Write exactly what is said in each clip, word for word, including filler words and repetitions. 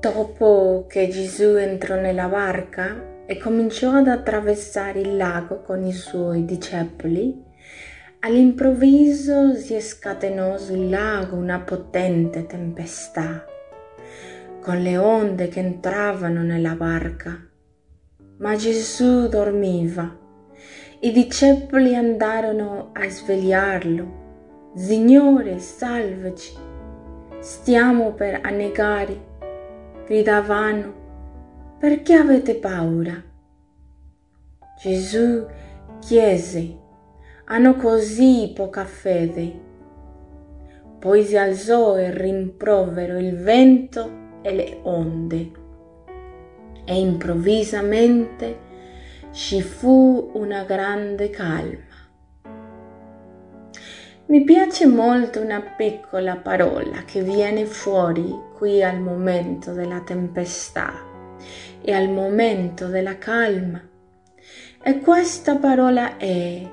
Dopo che Gesù entrò nella barca e cominciò ad attraversare il lago con i suoi discepoli, all'improvviso si scatenò sul lago una potente tempesta, con le onde che entravano nella barca. Ma Gesù dormiva. I discepoli andarono a svegliarlo. «Signore, salvaci! Stiamo per annegare!» gridavano. «Perché avete paura?» Gesù chiese: «Hanno così poca fede?» Poi si alzò e rimproverò il vento e le onde. E improvvisamente ci fu una grande calma. Mi piace molto una piccola parola che viene fuori qui al momento della tempesta e al momento della calma. E questa parola è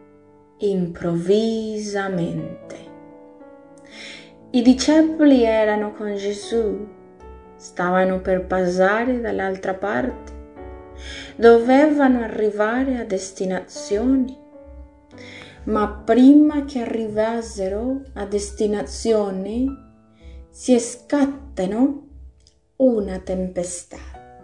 improvvisamente. I discepoli erano con Gesù, stavano per passare dall'altra parte, dovevano arrivare a destinazione. Ma prima che arrivassero a destinazione si scatenò una tempesta.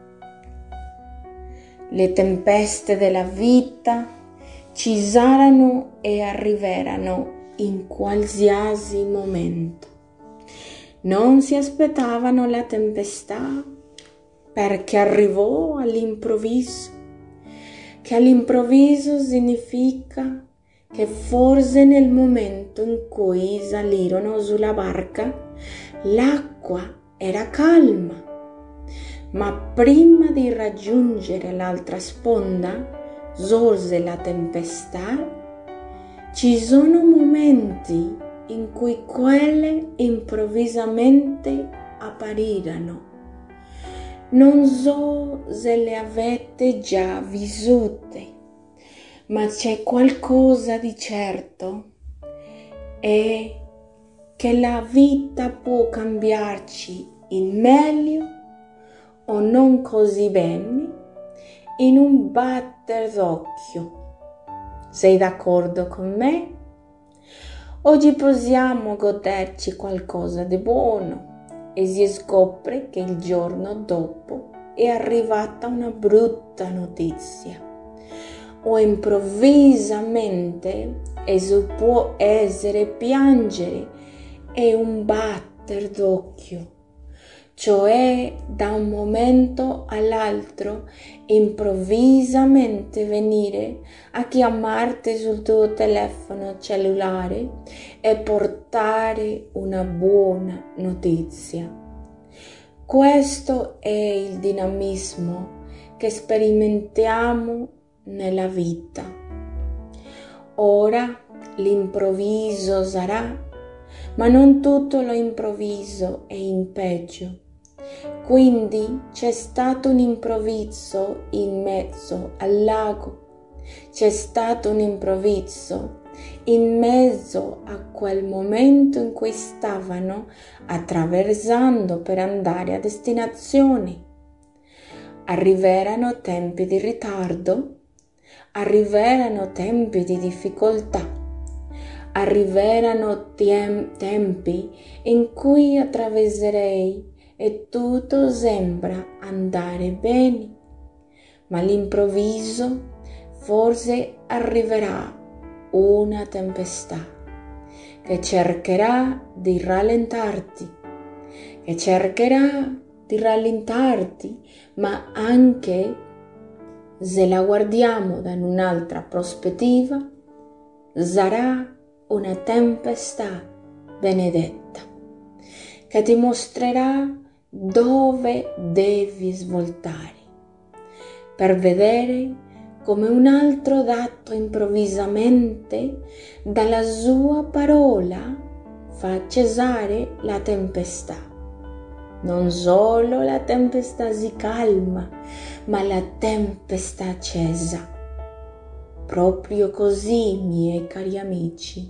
Le tempeste della vita ci saranno e arriveranno in qualsiasi momento. Non si aspettavano la tempesta perché arrivò all'improvviso, che all'improvviso significa che forse nel momento in cui salirono sulla barca l'acqua era calma, ma prima di raggiungere l'altra sponda sorse la tempesta. Ci sono momenti in cui quelle improvvisamente appariranno. Non so se le avete già vissute, ma c'è qualcosa di certo, è che la vita può cambiarci in meglio o non così bene in un batter d'occhio. Sei d'accordo con me? Oggi possiamo goderci qualcosa di buono e si scopre che il giorno dopo è arrivata una brutta notizia. O improvvisamente esso può essere piangere e un batter d'occhio, cioè da un momento all'altro improvvisamente venire a chiamarti sul tuo telefono cellulare e portare una buona notizia. Questo è il dinamismo che sperimentiamo nella vita. Ora l'improvviso sarà, ma non tutto lo improvviso è in peggio. Quindi c'è stato un improvviso in mezzo al lago, c'è stato un improvviso in mezzo a quel momento in cui stavano attraversando per andare a destinazione. Arriveranno tempi di ritardo, arriveranno tempi di difficoltà, arriveranno tiem- tempi in cui attraverserei e tutto sembra andare bene, ma all'improvviso forse arriverà una tempesta che cercherà di rallentarti, che cercherà di rallentarti, ma anche se la guardiamo da un'altra prospettiva, sarà una tempesta benedetta che ti mostrerà dove devi svoltare per vedere come un altro dato improvvisamente dalla sua parola fa cessare la tempesta. Non solo la tempesta si calma, ma la tempesta cessa. Proprio così, miei cari amici.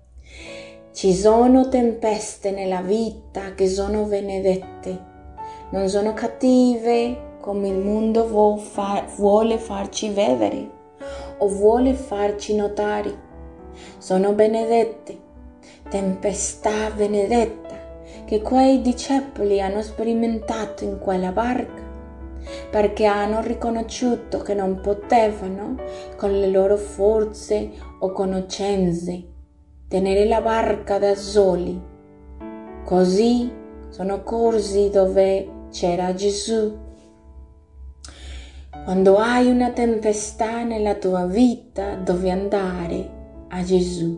Ci sono tempeste nella vita che sono benedette, non sono cattive come il mondo vuole farci vedere o vuole farci notare. Sono benedette, tempestà benedetta che quei discepoli hanno sperimentato in quella barca, perché hanno riconosciuto che non potevano, con le loro forze o conoscenze, tenere la barca da soli. Così sono corsi dove c'era Gesù. Quando hai una tempestà nella tua vita, devi andare a Gesù.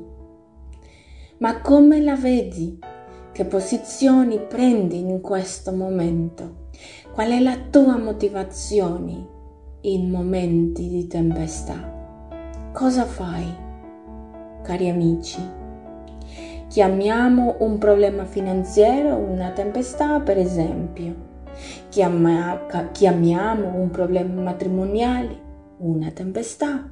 Ma come la vedi? Che posizioni prendi in questo momento? Qual è la tua motivazione in momenti di tempestà? Cosa fai, cari amici? Chiamiamo un problema finanziario una tempestà, per esempio. Chiama, chiamiamo un problema matrimoniale una tempestà.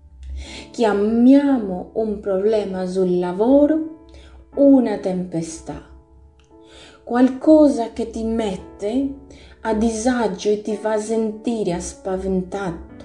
Chiamiamo un problema sul lavoro una tempestà. Qualcosa che ti mette a disagio e ti fa sentire spaventato.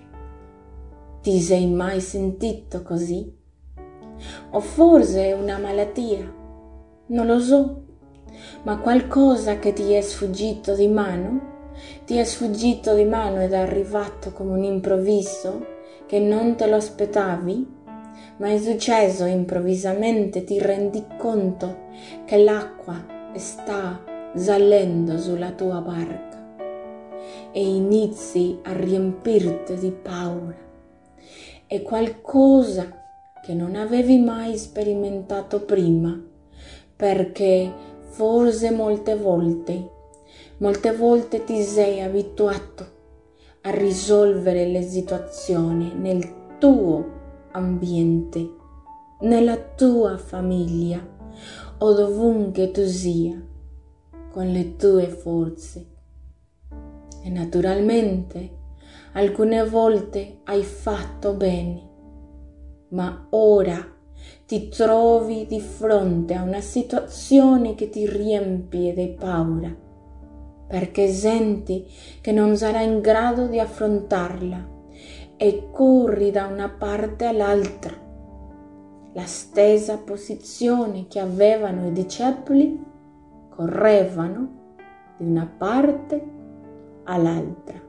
Ti sei mai sentito così? O forse è una malattia, non lo so, ma qualcosa che ti è sfuggito di mano, ti è sfuggito di mano ed è arrivato come un improvviso che non te lo aspettavi, ma è successo improvvisamente, ti rendi conto che l'acqua sta salendo sulla tua barca e inizi a riempirti di paura. È qualcosa che non avevi mai sperimentato prima, perché forse molte volte, molte volte ti sei abituato a risolvere le situazioni nel tuo ambiente, nella tua famiglia o dovunque tu sia, con le tue forze. E naturalmente alcune volte hai fatto bene, ma ora ti trovi di fronte a una situazione che ti riempie di paura, perché senti che non sarai in grado di affrontarla e corri da una parte all'altra. La stessa posizione che avevano i discepoli, correvano di una parte all'altra.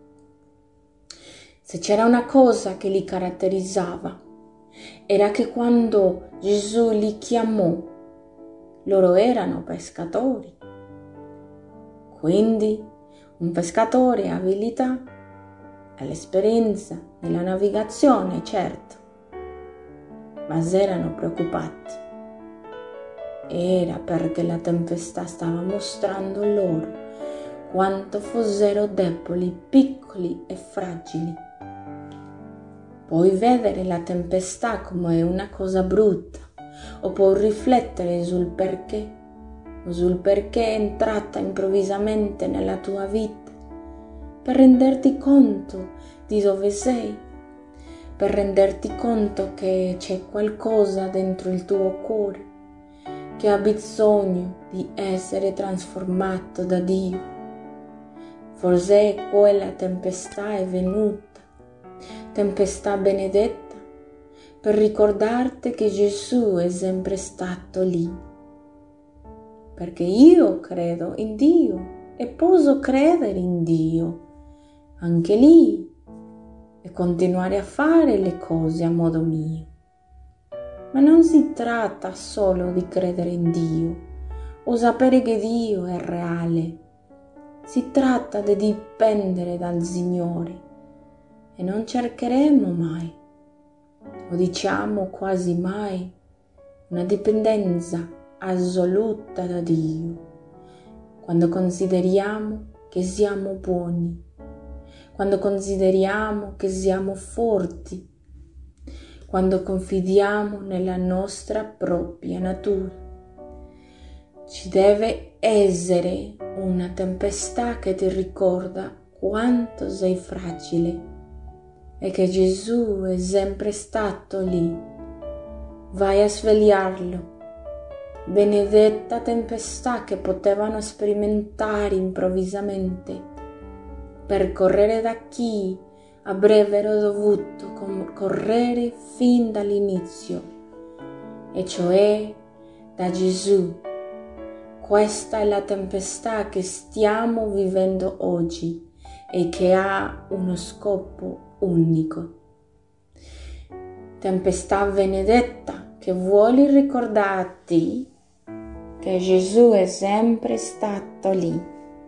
Se c'era una cosa che li caratterizzava, era che quando Gesù li chiamò, loro erano pescatori. Quindi un pescatore ha abilità, ha l'esperienza nella navigazione, certo, ma erano preoccupati. Era perché la tempesta stava mostrando loro quanto fossero deboli, piccoli e fragili. Puoi vedere la tempesta come una cosa brutta o puoi riflettere sul perché o sul perché è entrata improvvisamente nella tua vita per renderti conto di dove sei, per renderti conto che c'è qualcosa dentro il tuo cuore che ha bisogno di essere trasformato da Dio. Forse quella tempesta è venuta, tempesta benedetta, per ricordarti che Gesù è sempre stato lì. Perché io credo in Dio e posso credere in Dio anche lì e continuare a fare le cose a modo mio. Ma non si tratta solo di credere in Dio o sapere che Dio è reale. Si tratta di dipendere dal Signore e non cercheremo mai, o diciamo quasi mai, una dipendenza assoluta da Dio quando consideriamo che siamo buoni, quando consideriamo che siamo forti, quando confidiamo nella nostra propria natura. Ci deve essere una tempesta che ti ricorda quanto sei fragile e che Gesù è sempre stato lì. Vai a svegliarlo benedetta tempestà che potevano sperimentare improvvisamente, per correre da chi avrebbero dovuto correre fin dall'inizio, e cioè da Gesù. Questa è la tempestà che stiamo vivendo oggi e che ha uno scopo unico. Tempestà benedetta che vuole ricordarti che Gesù è sempre stato lì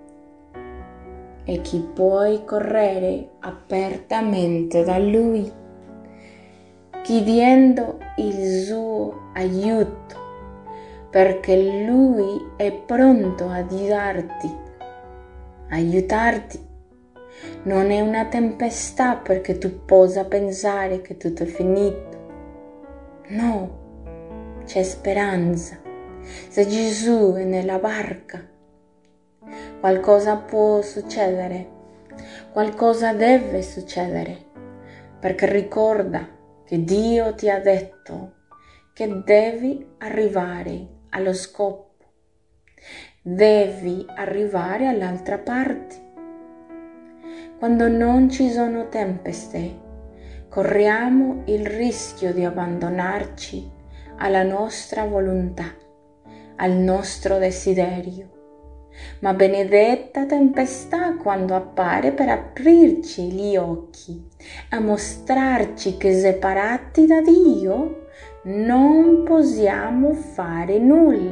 e che puoi correre apertamente da Lui, chiedendo il suo aiuto, perché Lui è pronto a darti, aiutarti. Non è una tempestà perché tu possa pensare che tutto è finito. No, c'è speranza. Se Gesù è nella barca, qualcosa può succedere, qualcosa deve succedere, perché ricorda che Dio ti ha detto che devi arrivare allo scopo, devi arrivare all'altra parte. Quando non ci sono tempeste, corriamo il rischio di abbandonarci alla nostra volontà, al nostro desiderio. Ma benedetta tempestà quando appare per aprirci gli occhi, a mostrarci che separati da Dio non possiamo fare nulla.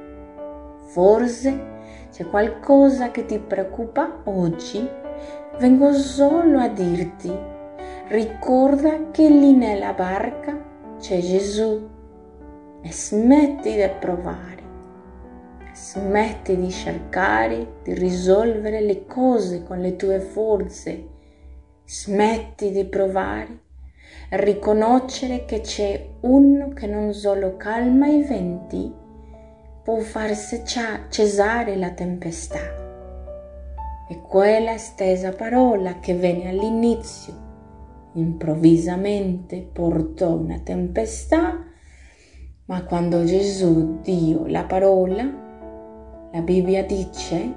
Forse c'è qualcosa che ti preoccupa oggi. Vengo solo a dirti, ricorda che lì nella barca c'è Gesù e smetti di provare, smetti di cercare di risolvere le cose con le tue forze, smetti di provare a riconoscere che c'è uno che non solo calma i venti, può far cessare la tempestà. E quella stessa parola che venne all'inizio, improvvisamente portò una tempestà, ma quando Gesù dio la parola, la Bibbia dice,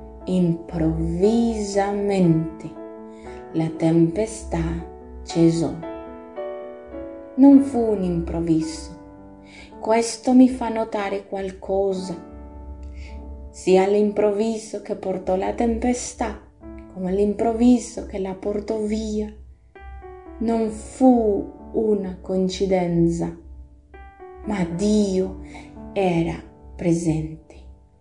improvvisamente la tempestà cessò. Non fu un improvviso. Questo mi fa notare qualcosa. Sia l'improvviso che portò la tempestà, come l'improvviso che la portò via, non fu una coincidenza, ma Dio era presente.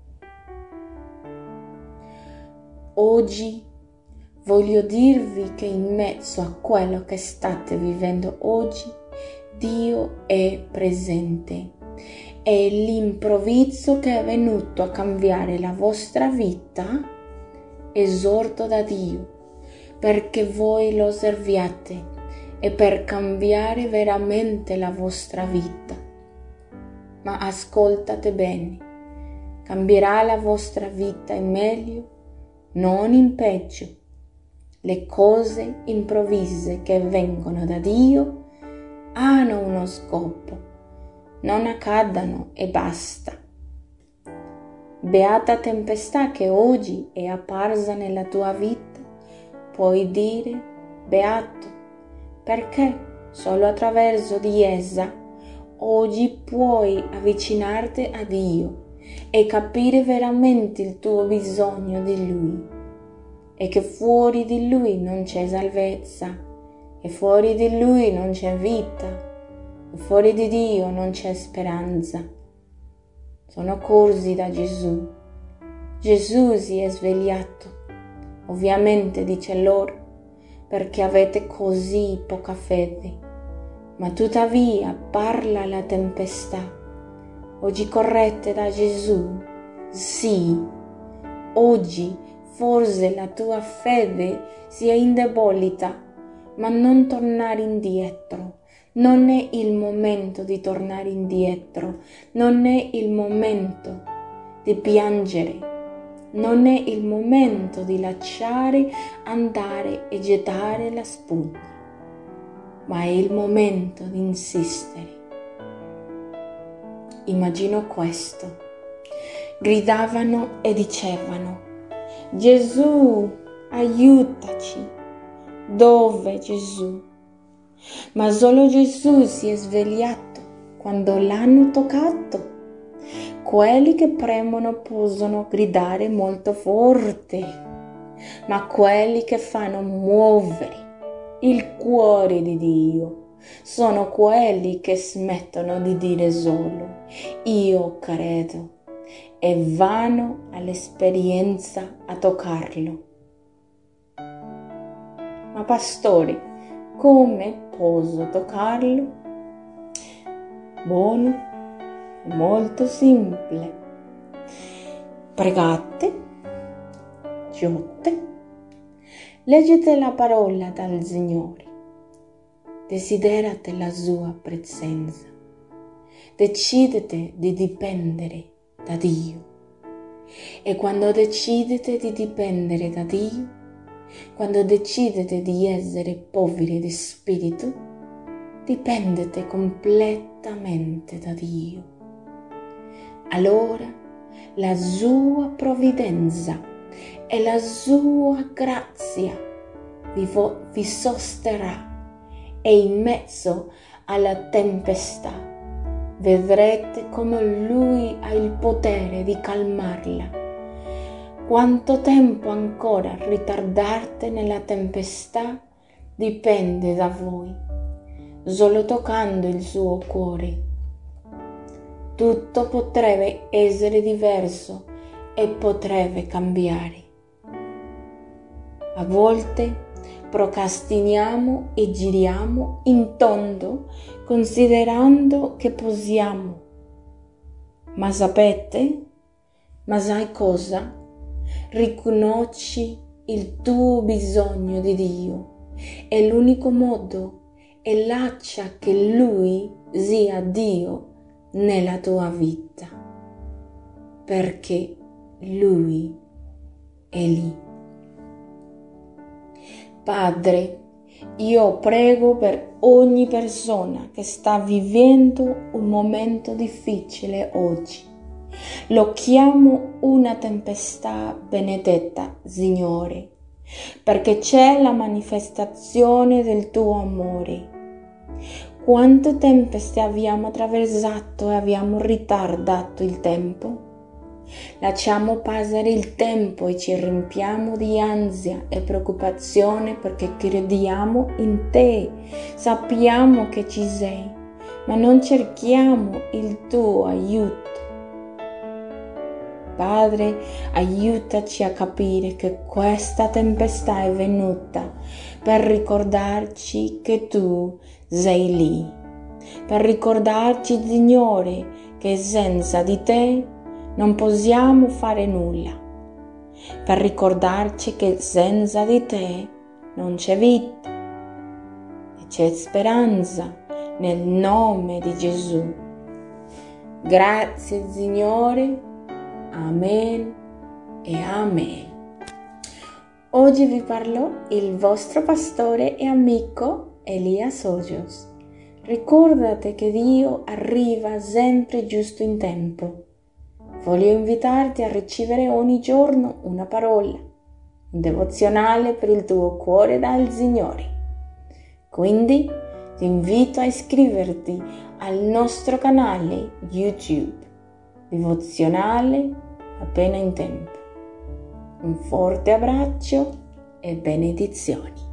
Oggi voglio dirvi che in mezzo a quello che state vivendo oggi, Dio è presente. È l'improvviso che è venuto a cambiare la vostra vita, esorto da Dio, perché voi lo serviate e per cambiare veramente la vostra vita. Ma ascoltate bene, cambierà la vostra vita in meglio, non in peggio. Le cose improvvise che vengono da Dio hanno uno scopo. Non accadano e basta. Beata tempestà che oggi è apparsa nella tua vita, puoi dire beato, perché solo attraverso di essa oggi puoi avvicinarti a Dio e capire veramente il tuo bisogno di Lui, e che fuori di Lui non c'è salvezza, e fuori di Lui non c'è vita, fuori di Dio non c'è speranza. Sono corsi da Gesù. Gesù si è svegliato. Ovviamente dice loro, perché avete così poca fede. Ma tuttavia parla la tempestà. Oggi correte da Gesù. Sì, oggi forse la tua fede si è indebolita, ma non tornare indietro. Non è il momento di tornare indietro, non è il momento di piangere, non è il momento di lasciare andare e gettare la spugna, ma è il momento di insistere. Immagino questo. Gridavano e dicevano: Gesù, aiutaci! Dove Gesù? Ma solo Gesù si è svegliato quando l'hanno toccato. Quelli che premono possono gridare molto forte, ma quelli che fanno muovere il cuore di Dio sono quelli che smettono di dire solo io credo e vanno all'esperienza a toccarlo. Ma pastore, come posso toccarlo? Buono, molto semplice. Pregate, giotte, leggete la parola dal Signore, desiderate la sua presenza, decidete di dipendere da Dio. E quando decidete di dipendere da Dio, quando decidete di essere poveri di spirito, dipendete completamente da Dio. Allora la sua provvidenza e la sua grazia vi, vo- vi sosterrà e in mezzo alla tempestà vedrete come Lui ha il potere di calmarla. Quanto tempo ancora ritardarti nella tempestà dipende da voi. Solo toccando il suo cuore tutto potrebbe essere diverso e potrebbe cambiare. A volte procrastiniamo e giriamo in tondo considerando che possiamo. Ma sapete? Ma sai cosa? Riconosci il tuo bisogno di Dio e l'unico modo è lascia che Lui sia Dio nella tua vita, perché Lui è lì. Padre, io prego per ogni persona che sta vivendo un momento difficile oggi. Lo chiamo una tempesta benedetta, Signore, perché c'è la manifestazione del tuo amore. Quante tempeste abbiamo attraversato e abbiamo ritardato il tempo? Lasciamo passare il tempo e ci riempiamo di ansia e preoccupazione perché crediamo in te, sappiamo che ci sei, ma non cerchiamo il tuo aiuto. Padre, aiutaci a capire che questa tempesta è venuta per ricordarci che tu sei lì, per ricordarci, Signore, che senza di te non possiamo fare nulla, per ricordarci che senza di te non c'è vita e c'è speranza nel nome di Gesù. Grazie, Signore. Amen e amen. Oggi vi parlò il vostro pastore e amico Elia Sojos. Ricordate che Dio arriva sempre giusto in tempo. Voglio invitarti a ricevere ogni giorno una parola, un devozionale per il tuo cuore dal Signore. Quindi ti invito a iscriverti al nostro canale YouTube, devozionale appena in tempo. Un forte abbraccio e benedizioni.